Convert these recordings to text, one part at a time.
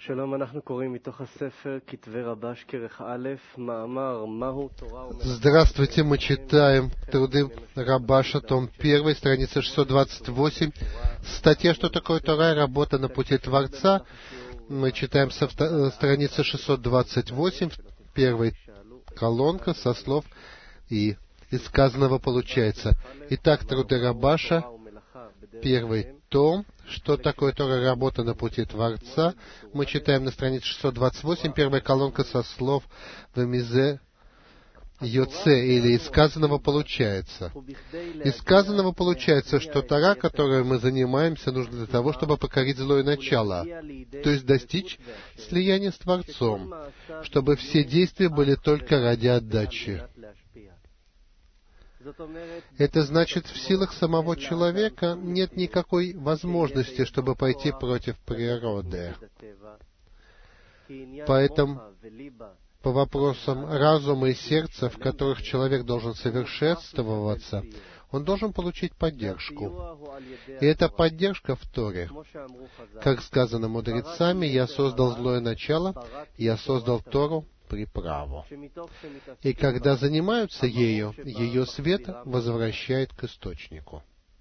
Здравствуйте, мы читаем труды Рабаша, том 1, страница 628. Статья «Что такое Тора и работа на пути Творца». Мы читаем со страницы 628, первая колонка со слов «И из сказанного получается». Итак, труды Рабаша, первый том, что такое Тора и работа на пути Творца. Мы читаем на странице 628, первая колонка со слов «Вемизе йоце», или «Из сказанного получается». Из сказанного получается, что Тора, которой мы занимаемся, нужна для того, чтобы покорить злое начало, то есть достичь слияния с Творцом, чтобы все действия были только ради отдачи. Это значит, в силах самого человека нет никакой возможности, чтобы пойти против природы. Поэтому по вопросам разума и сердца, в которых человек должен совершенствоваться, он должен получить поддержку. И эта поддержка в Торе. Как сказано мудрецами, «Я создал злое начало, я создал Тору, приправу». И когда занимаются ею, ее свет возвращает к источнику.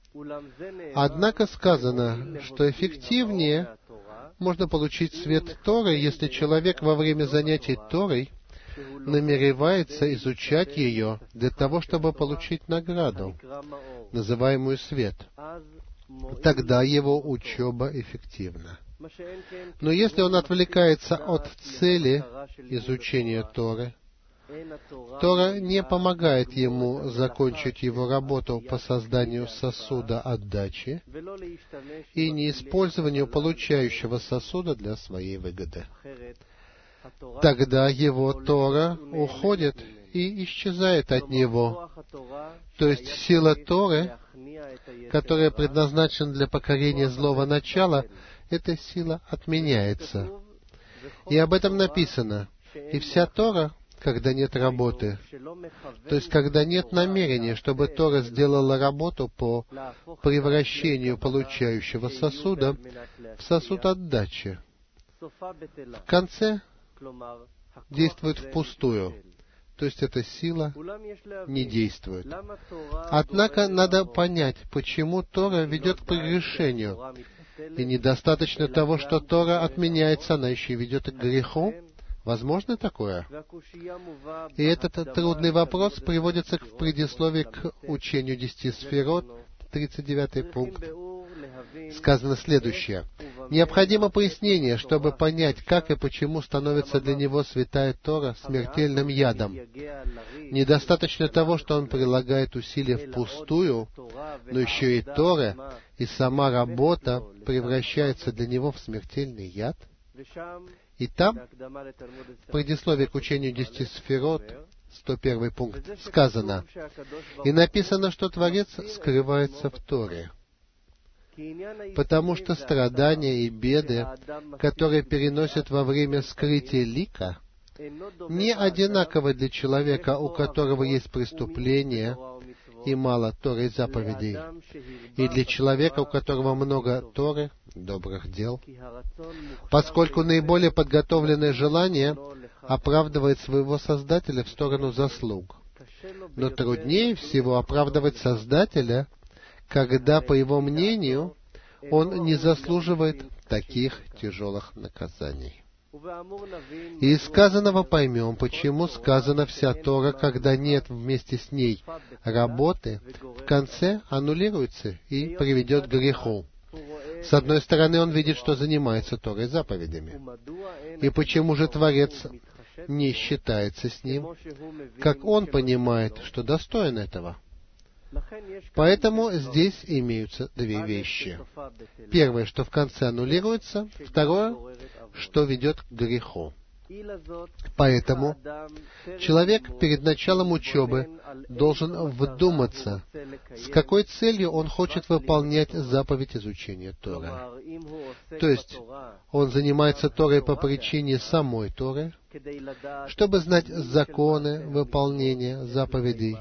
Однако сказано, что эффективнее можно получить свет Торы, если человек во время занятий Торой намеревается изучать ее для того, чтобы получить награду, называемую свет. Тогда его учеба эффективна. Но если он отвлекается от цели изучения Торы, Тора не помогает ему закончить его работу по созданию сосуда отдачи и неиспользованию получающего сосуда для своей выгоды. Тогда его Тора уходит и исчезает от него. То есть сила Торы, которая предназначена для покорения злого начала, эта сила отменяется. И об этом написано. И вся Тора, когда нет работы, то есть когда нет намерения, чтобы Тора сделала работу по превращению получающего сосуда в сосуд отдачи, в конце действует впустую. То есть эта сила не действует. Однако надо понять, почему Тора ведет к прегрешению. И недостаточно того, что Тора отменяется, она еще и ведет к греху. Возможно такое? И этот трудный вопрос приводится в предисловии к учению 10 сферот, 39 пункт. Сказано следующее. Необходимо пояснение, чтобы понять, как и почему становится для него святая Тора смертельным ядом. Недостаточно того, что он прилагает усилия впустую, но еще и Тора, и сама работа превращается для него в смертельный яд. И там, в предисловии к учению 10 сферот, 101 пункт, сказано, «И написано, что Творец скрывается в Торе, потому что страдания и беды, которые переносят во время скрытия лика, не одинаковы для человека, у которого есть преступление и мало Торы и заповедей, и для человека, у которого много Торы, добрых дел, поскольку наиболее подготовленное желание оправдывает своего Создателя в сторону заслуг. Но труднее всего оправдывать Создателя, когда, по его мнению, он не заслуживает таких тяжелых наказаний. И из сказанного поймем, почему сказана вся Тора, когда нет вместе с ней работы, в конце аннулируется и приведет к греху. С одной стороны, он видит, что занимается Торой заповедями. И почему же Творец не считается с ним, как он понимает, что достоин этого? Поэтому здесь имеются две вещи. Первое, что в конце аннулируется. Второе, что ведет к греху. Поэтому человек перед началом учебы должен вдуматься, с какой целью он хочет выполнять заповедь изучения Торы. То есть, он занимается Торой по причине самой Торы, чтобы знать законы выполнения заповедей,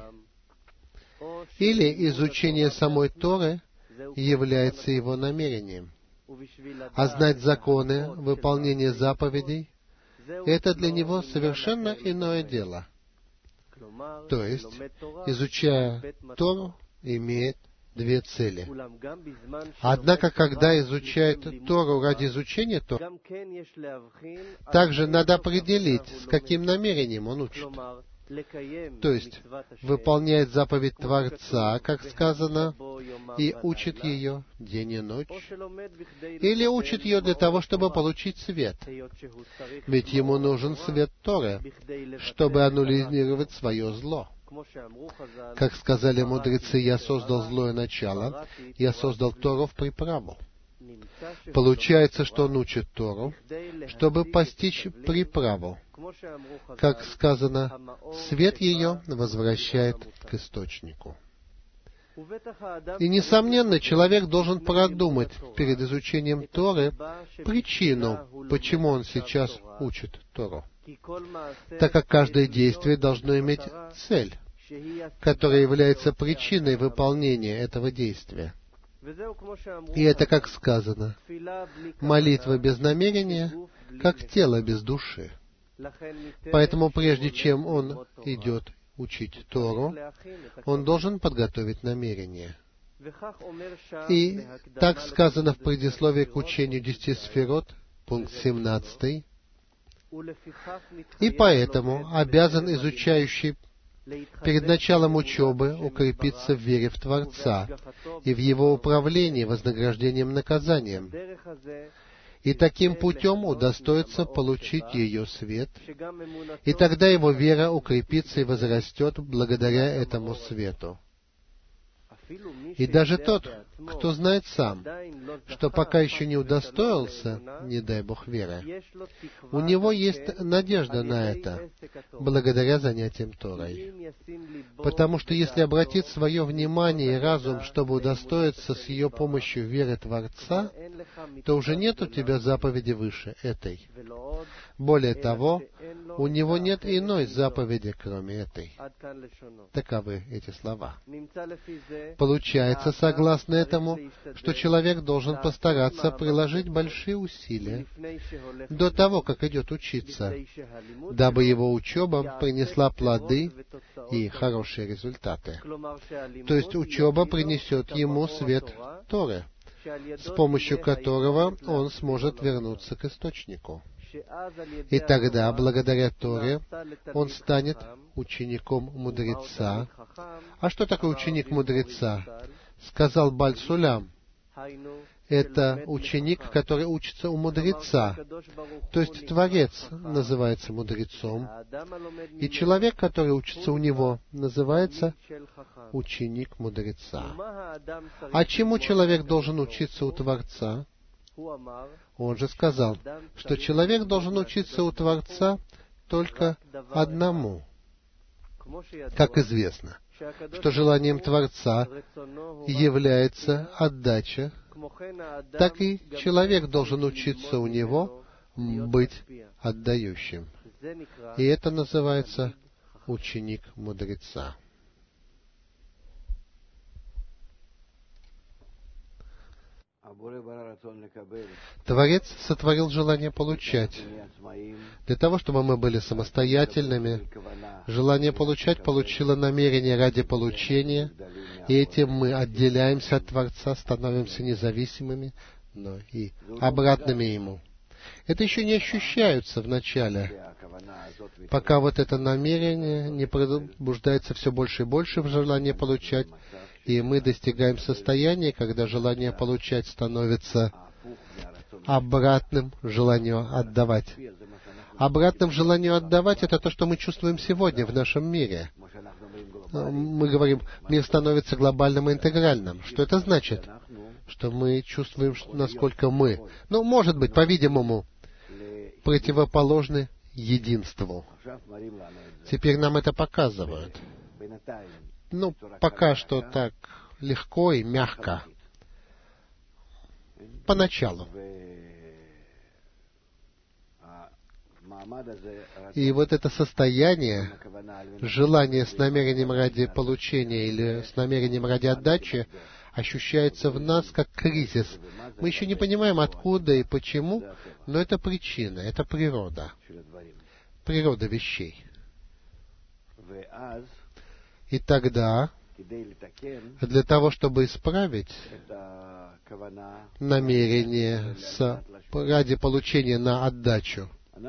или изучение самой Торы является его намерением. А знать законы, выполнение заповедей — это для него совершенно иное дело. То есть, изучая Тору, имеет две цели. Однако, когда изучает Тору ради изучения Торы, также надо определить, с каким намерением он учит. То есть, выполняет заповедь Творца, как сказано, и учит ее день и ночь, или учит ее для того, чтобы получить свет. Ведь ему нужен свет Торы, чтобы аннулировать свое зло. Как сказали мудрецы, «Я создал злое начало, я создал Тору в приправу». Получается, что он учит Тору, чтобы постичь приправу. Как сказано, свет ее возвращает к источнику. И, несомненно, человек должен продумать перед изучением Торы причину, почему он сейчас учит Тору, так как каждое действие должно иметь цель, которая является причиной выполнения этого действия. И это, как сказано, молитва без намерения, как тело без души. Поэтому прежде чем он идет учить Тору, он должен подготовить намерение. И так сказано в предисловии к учению 10 сферот, пункт 17. И поэтому обязан изучающий перед началом учебы укрепиться в вере в Творца и в Его управлении вознаграждением наказанием, и таким путем удостоится получить ее свет, и тогда его вера укрепится и возрастет благодаря этому свету. И даже тот, кто знает сам, что пока еще не удостоился, не дай Бог, веры, у него есть надежда на это, благодаря занятиям Торой. Потому что если обратить свое внимание и разум, чтобы удостоиться с ее помощью веры Творца, то уже нет у тебя заповеди выше этой. Более того, у него нет иной заповеди, кроме этой. Таковы эти слова. Получается, согласно этому, что человек должен постараться приложить большие усилия до того, как идет учиться, дабы его учеба принесла плоды и хорошие результаты. То есть учеба принесет ему свет Торы, с помощью которого он сможет вернуться к источнику. И тогда, благодаря Торе, он станет учеником мудреца. А что такое ученик мудреца? Сказал Баль-Сулям. Это ученик, который учится у мудреца. То есть Творец называется мудрецом, и человек, который учится у него, называется ученик мудреца. А чему человек должен учиться у Творца? Он же сказал, что человек должен учиться у Творца только одному. Как известно, что желанием Творца является отдача, так и человек должен учиться у него быть отдающим. И это называется ученик мудреца. Творец сотворил желание получать. Для того, чтобы мы были самостоятельными, желание получать получило намерение ради получения, и этим мы отделяемся от Творца, становимся независимыми, но и обратными Ему. Это еще не ощущается вначале, пока вот это намерение не пробуждается все больше и больше в желании получать, и мы достигаем состояния, когда желание получать становится обратным желанию отдавать. Обратным желанию отдавать — это то, что мы чувствуем сегодня в нашем мире. Мы говорим, мир становится глобальным и интегральным. Что это значит? Что мы чувствуем, насколько мы, может быть, по-видимому, противоположны единству. Теперь нам это показывают. Пока что так легко и мягко. Поначалу. И вот это состояние, желание с намерением ради получения или с намерением ради отдачи, ощущается в нас как кризис. Мы еще не понимаем, откуда и почему, но это причина, это природа. Природа вещей. И тогда, для того, чтобы исправить намерение ради получения на отдачу,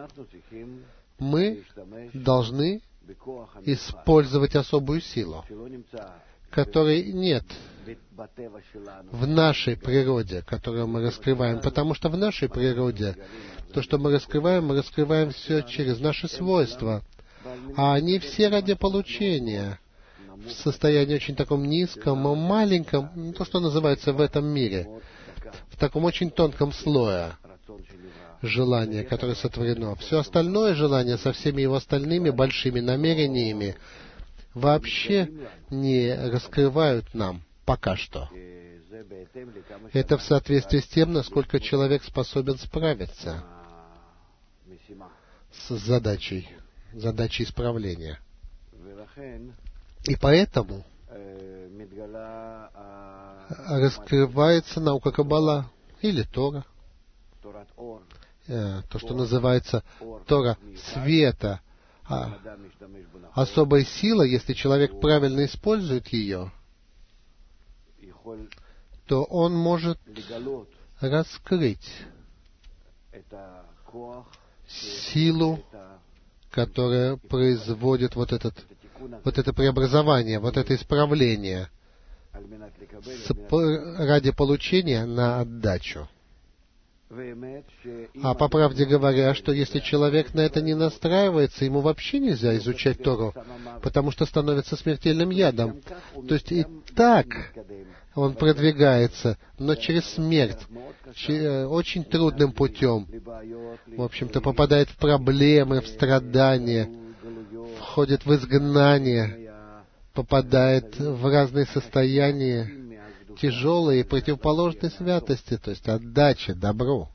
мы должны использовать особую силу, которой нет в нашей природе, которую мы раскрываем. Потому что в нашей природе то, что мы раскрываем все через наши свойства. А они все ради получения в состоянии очень таком низком, маленьком, то, что называется в этом мире, в таком очень тонком слое желания, которое сотворено. Все остальное желание со всеми его остальными большими намерениями вообще не раскрывают нам пока что. Это в соответствии с тем, насколько человек способен справиться с задачей исправления. И поэтому раскрывается наука Каббала или Тора, то, что называется Тора света, особая сила, если человек правильно использует ее, то он может раскрыть силу, которая производит вот это преобразование, вот это исправление ради получения на отдачу. А по правде говоря, что если человек на это не настраивается, ему вообще нельзя изучать Тору, потому что становится смертельным ядом. То есть и так он продвигается, но через смерть, очень трудным путем. В общем-то, попадает в проблемы, в страдания, входит в изгнание, попадает в разные состояния, тяжелые и противоположные святости, то есть отдача, добру.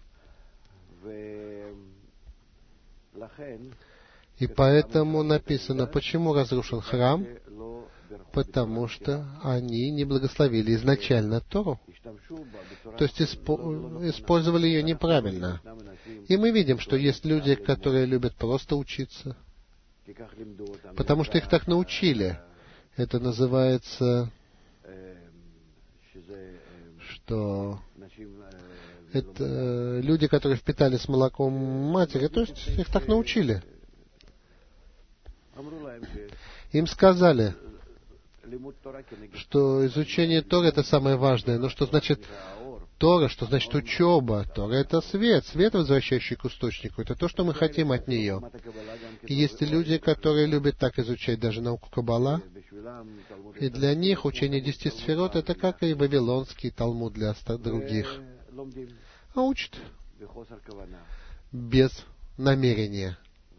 И поэтому написано, почему разрушен храм? Потому что они не благословили изначально Тору. То есть использовали ее неправильно. И мы видим, что есть люди, которые любят просто учиться, потому что их так научили. Это называется, что это люди, которые впитали с молоком матери, то есть их так научили. Им сказали, что изучение Торы — это самое важное. Но что значит Тора, что значит учеба? Тора — это свет, возвращающий к источнику. Это то, что мы хотим от нее. И есть люди, которые любят так изучать даже науку Каббала, и для них учение 10 сферот — это как и вавилонский Талмуд для других. А учат без намерения.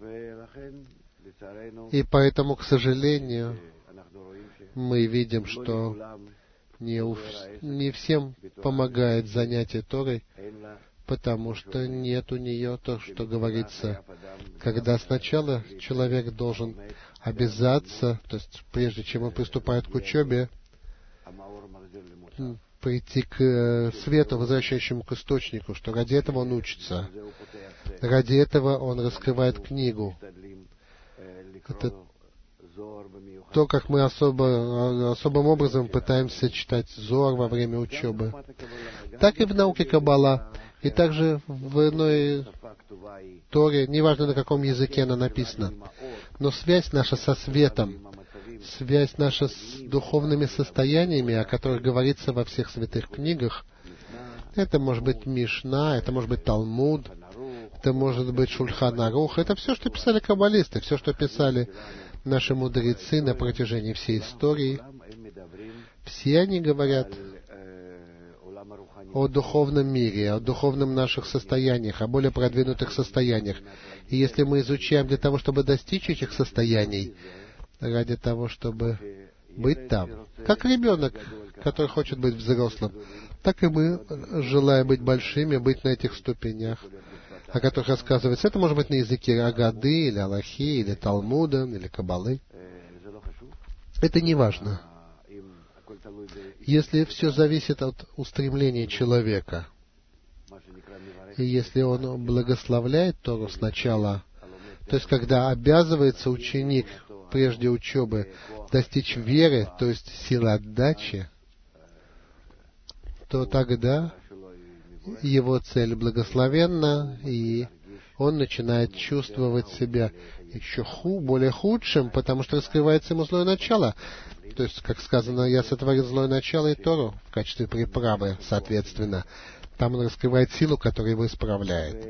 И поэтому, к сожалению, мы видим, что не всем помогает занятие Торой, потому что нет у нее то, что говорится, когда сначала человек должен обязаться, то есть прежде чем он приступает к учебе, прийти к свету, возвращающему к источнику, что ради этого он учится, ради этого он раскрывает книгу. Это то, как мы особым образом пытаемся читать Зоар во время учебы. Так и в науке Каббала, и также в иной Торе, неважно на каком языке она написана. Но связь наша со светом, связь наша с духовными состояниями, о которых говорится во всех святых книгах, это может быть Мишна, это может быть Талмуд, это может быть Шульхан Арух, это все, что писали каббалисты, все, что писали наши мудрецы на протяжении всей истории. Все они говорят о духовном мире, о духовном наших состояниях, о более продвинутых состояниях. И если мы изучаем для того, чтобы достичь этих состояний, ради того, чтобы быть там, как ребенок, который хочет быть взрослым, так и мы, желая быть большими, быть на этих ступенях, о которых рассказывается. Это может быть на языке Агады, или Алахи, или Талмуда, или Каббалы. Это не важно. Если все зависит от устремления человека, и если он благословляет Тору сначала, то есть когда обязывается ученик прежде учебы достичь веры, то есть силы отдачи, то тогда его цель благословенна, и он начинает чувствовать себя еще более худшим, потому что раскрывается ему злое начало. То есть, как сказано, я сотворил злое начало и Тору в качестве приправы, соответственно. Там он раскрывает силу, которая его исправляет.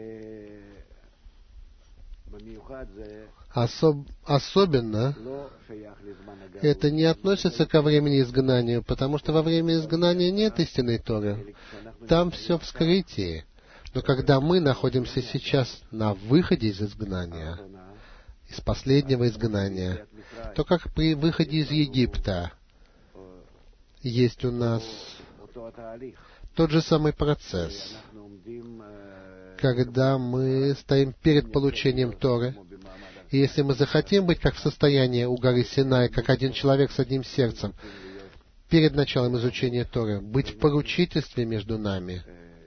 Особенно это не относится ко времени изгнания, потому что во время изгнания нет истинной Торы. Там все в скрытии. Но когда мы находимся сейчас на выходе из изгнания, из последнего изгнания, то как при выходе из Египта есть у нас тот же самый процесс, когда мы стоим перед получением Торы. И если мы захотим быть как в состоянии у горы Синай, как один человек с одним сердцем, перед началом изучения Торы, быть в поручительстве между нами,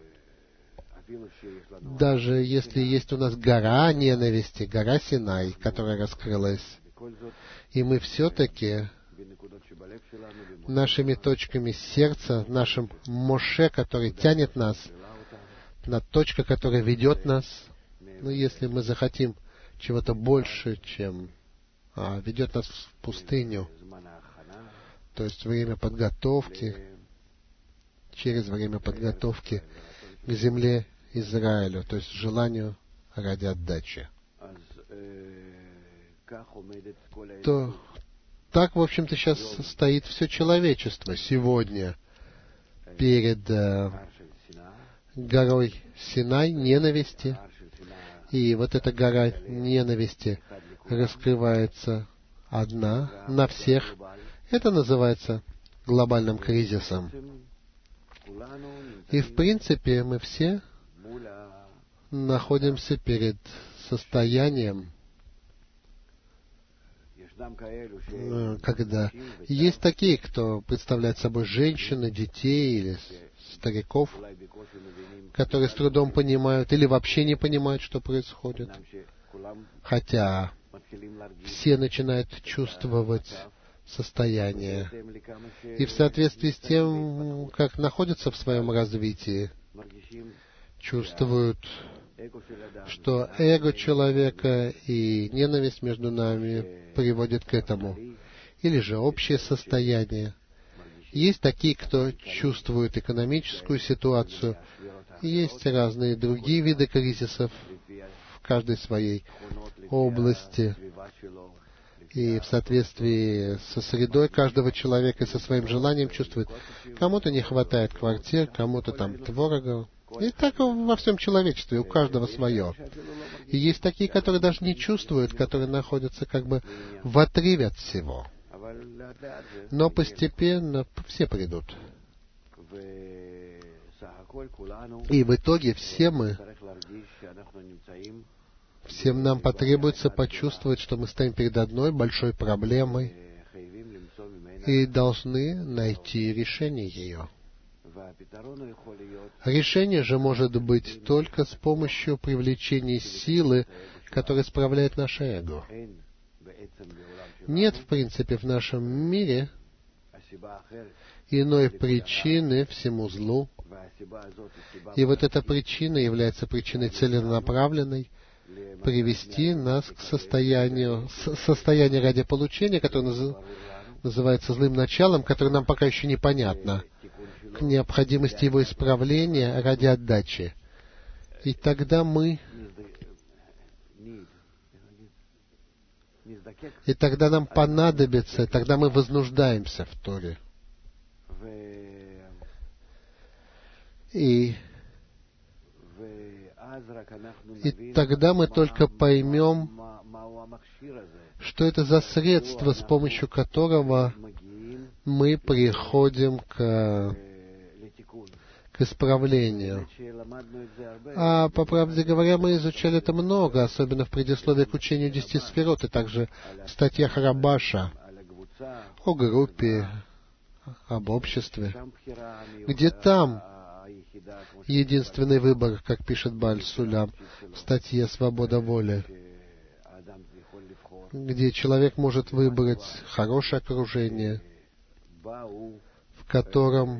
даже если есть у нас гора ненависти, гора Синай, которая раскрылась, и мы все-таки нашими точками сердца, нашим Моше, который тянет нас, на точка, которая ведет нас, если мы захотим чего-то больше, чем ведет нас в пустыню, то есть время подготовки, через время подготовки к земле Израилю, то есть желанию ради отдачи. То так, в общем-то, сейчас стоит все человечество сегодня перед горой Синай, ненависти. И вот эта гора ненависти раскрывается одна на всех. Это называется глобальным кризисом. И, в принципе, мы все находимся перед состоянием, когда есть такие, кто представляет собой женщин, детей или стариков, которые с трудом понимают или вообще не понимают, что происходит. Хотя все начинают чувствовать состояние. И в соответствии с тем, как находятся в своем развитии, чувствуют, что эго человека и ненависть между нами приводит к этому. Или же общее состояние. Есть такие, кто чувствует экономическую ситуацию. Есть разные другие виды кризисов в каждой своей области. И в соответствии со средой каждого человека и со своим желанием чувствует. Кому-то не хватает квартир, кому-то там творога. И так во всем человечестве, у каждого свое. И есть такие, которые даже не чувствуют, которые находятся как бы в отрыве от всего. Но постепенно все придут. И в итоге всем нам потребуется почувствовать, что мы стоим перед одной большой проблемой и должны найти решение ее. Решение же может быть только с помощью привлечения силы, которая справляет наше эго. Нет, в принципе, в нашем мире иной причины всему злу. И вот эта причина является причиной целенаправленной привести нас к состоянию ради получения, которое называется злым началом, которое нам пока еще непонятно, к необходимости его исправления ради отдачи. И тогда нам понадобится, тогда мы вознуждаемся в Торе. И тогда мы только поймем, что это за средство, с помощью которого мы приходим к исправлению. А, по правде говоря, мы изучали это много, особенно в предисловии к учению 10 сферот, и также в статьях Рабаша о группе, об обществе, где там единственный выбор, как пишет Бааль Сулям в статье «Свобода воли», где человек может выбрать хорошее окружение, в котором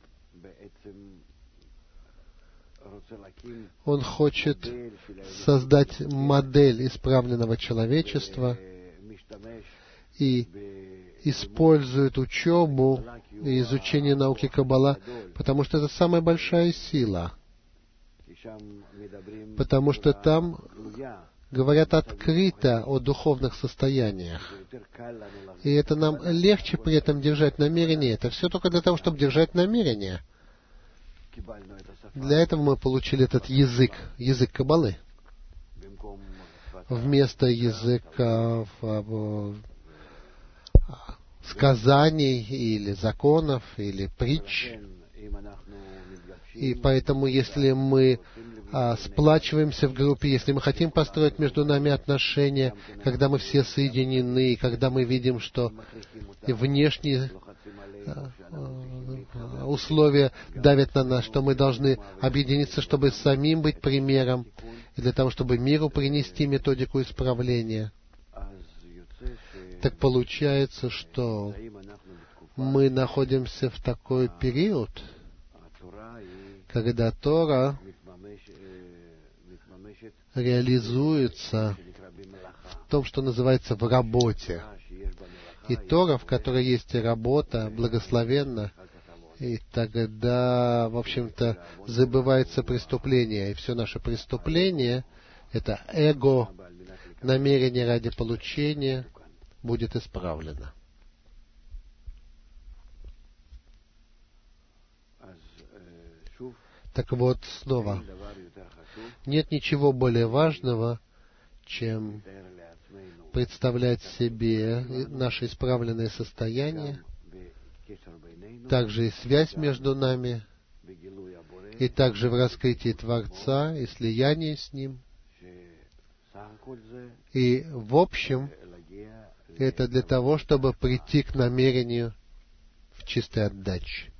он хочет создать модель исправленного человечества и использует учебу и изучение науки Каббала, потому что это самая большая сила, потому что там говорят открыто о духовных состояниях. И это нам легче при этом держать намерение. Это все только для того, чтобы держать намерение. Для этого мы получили этот язык Каббалы. Вместо языка сказаний или законов, или притч. И поэтому, если мы сплачиваемся в группе, если мы хотим построить между нами отношения, когда мы все соединены, когда мы видим, что внешние условия давят на нас, что мы должны объединиться, чтобы самим быть примером, и для того, чтобы миру принести методику исправления, так получается, что мы находимся в такой период, когда Тора реализуется в том, что называется в работе. И Тора, в которой есть работа, благословенна, и тогда, в общем-то, забывается преступление. И все наше преступление — это эго, намерение ради получения, будет исправлено. Так вот, снова, нет ничего более важного, чем представлять себе наше исправленное состояние, также и связь между нами, и также в раскрытии Творца и слиянии с Ним. И в общем, это для того, чтобы прийти к намерению в чистой отдаче.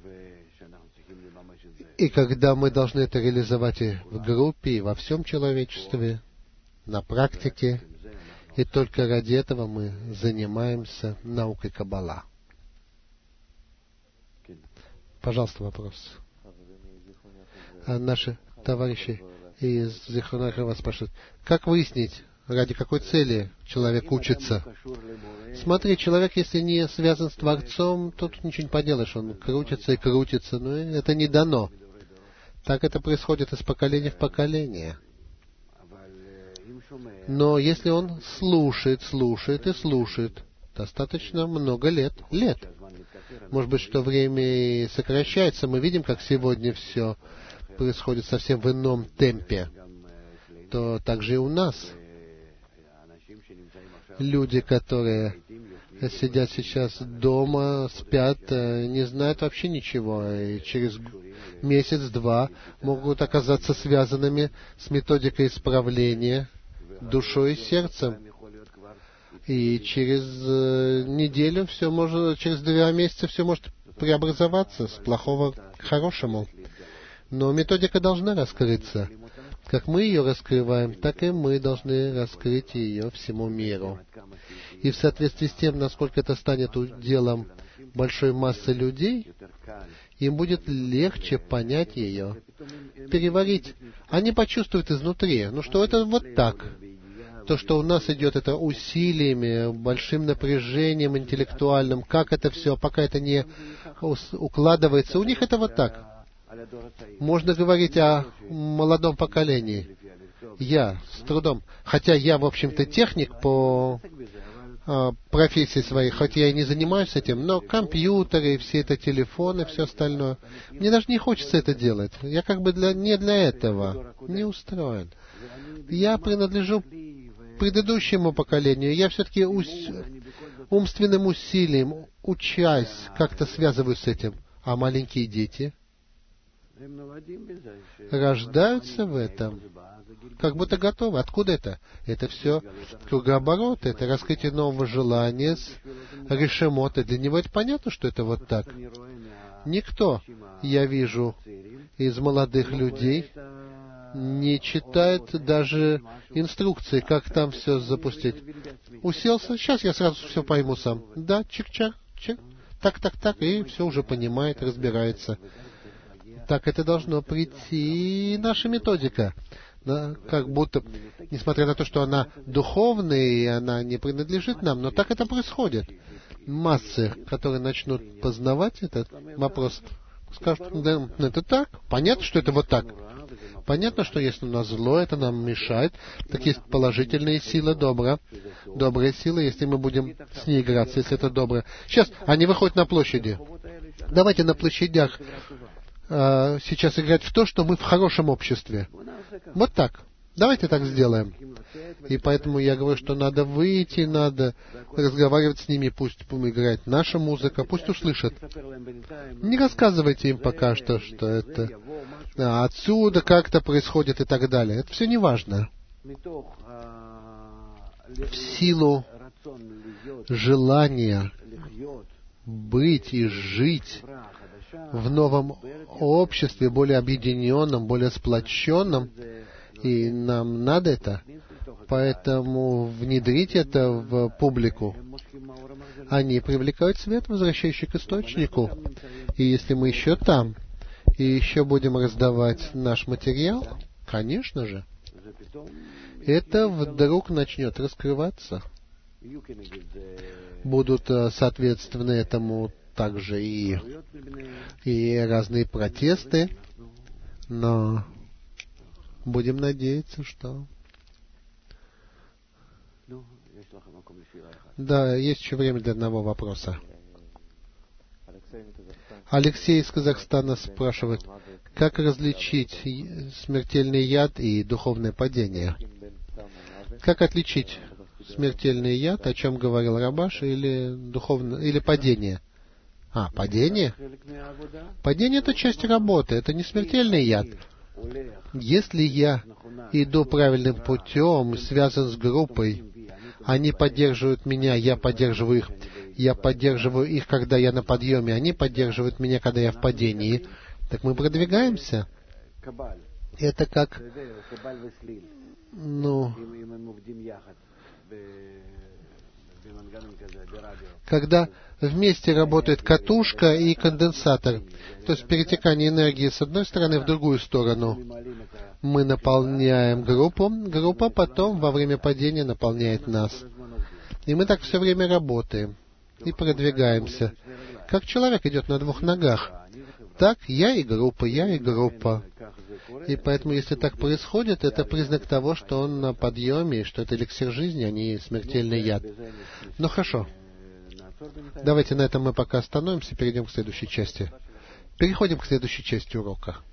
И когда мы должны это реализовать и в группе, и во всем человечестве, на практике, и только ради этого мы занимаемся наукой Каббала. Пожалуйста, вопрос. Наши товарищи из Зихрона вас спрашивают, как выяснить, ради какой цели человек учится? Смотри, человек, если не связан с Творцом, то тут ничего не поделаешь, он крутится и крутится, но это не дано. Так это происходит из поколения в поколение. Но если он слушает и слушает достаточно много лет, может быть, что время и сокращается, мы видим, как сегодня все происходит совсем в ином темпе, то также и у нас. Люди, которые сидят сейчас дома, спят, не знают вообще ничего, и через месяц-два могут оказаться связанными с методикой исправления душой и сердцем. И через неделю все может, через 2 месяца все может преобразоваться с плохого к хорошему. Но методика должна раскрыться. Как мы ее раскрываем, так и мы должны раскрыть ее всему миру. И в соответствии с тем, насколько это станет делом большой массы людей, им будет легче понять ее, переварить. Они почувствуют изнутри, что это вот так. То, что у нас идет, это усилиями, большим напряжением интеллектуальным, как это все, пока это не укладывается, у них это вот так. Можно говорить о молодом поколении. Я с трудом, хотя я, в общем-то, техник по профессии своей, хоть я и не занимаюсь этим, но компьютеры, все это телефоны, все остальное. Мне даже не хочется это делать. Я как бы не для этого не устроен. Я принадлежу предыдущему поколению. Я все-таки умственным усилием, учась, как-то связываюсь с этим. А маленькие дети рождаются в этом. как будто готовы. Откуда это? Это все кругооборот, это раскрытие нового желания, решемота. Для него это понятно, что это вот так. Никто, я вижу, из молодых людей не читает даже инструкции, как там все запустить. Уселся, сейчас я сразу все пойму сам. Да, чик-чак, чик, так, и все уже понимает, разбирается. Так это должно прийти наша методика. Да, как будто, несмотря на то, что она духовная, и она не принадлежит нам, но так это происходит. Массы, которые начнут познавать этот вопрос, скажут, да, это так, понятно, что это вот так. Понятно, что если у нас зло, это нам мешает. Так есть положительные силы, добрая сила, если мы будем с ней играться, если это доброе. Сейчас они выходят на площади. Давайте на площадях сейчас играть в то, что мы в хорошем обществе. Вот так. Давайте так сделаем. И поэтому я говорю, что надо выйти, надо разговаривать с ними, пусть играет наша музыка, пусть услышат. Не рассказывайте им пока что это отсюда как-то происходит и так далее. Это все не важно. В силу желания быть и жить в новом обществе, более объединенном, более сплоченном, и нам надо это, поэтому внедрить это в публику. Они привлекают свет, возвращающий к источнику. И если мы еще там, и еще будем раздавать наш материал, конечно же, это вдруг начнет раскрываться. Будут, соответственно, этому также и разные протесты, но будем надеяться, что... Да, есть еще время для одного вопроса. Алексей из Казахстана спрашивает, как различить смертельный яд и духовное падение? Как отличить смертельный яд, о чем говорил Рабаш, или падение? Падение? Падение — это часть работы, это не смертельный яд. Если я иду правильным путем, связан с группой, они поддерживают меня, я поддерживаю их. Я поддерживаю их, когда я на подъеме, они поддерживают меня, когда я в падении. Так мы продвигаемся. Это как... когда вместе работает катушка и конденсатор, то есть перетекание энергии с одной стороны в другую сторону. Мы наполняем группа потом во время падения наполняет нас. И мы так все время работаем и продвигаемся. Как человек идет на двух ногах, так я и группа. И поэтому, если так происходит, это признак того, что он на подъеме, и что это эликсир жизни, а не смертельный яд. Ну хорошо. Давайте на этом мы пока остановимся, перейдем к следующей части. Переходим к следующей части урока.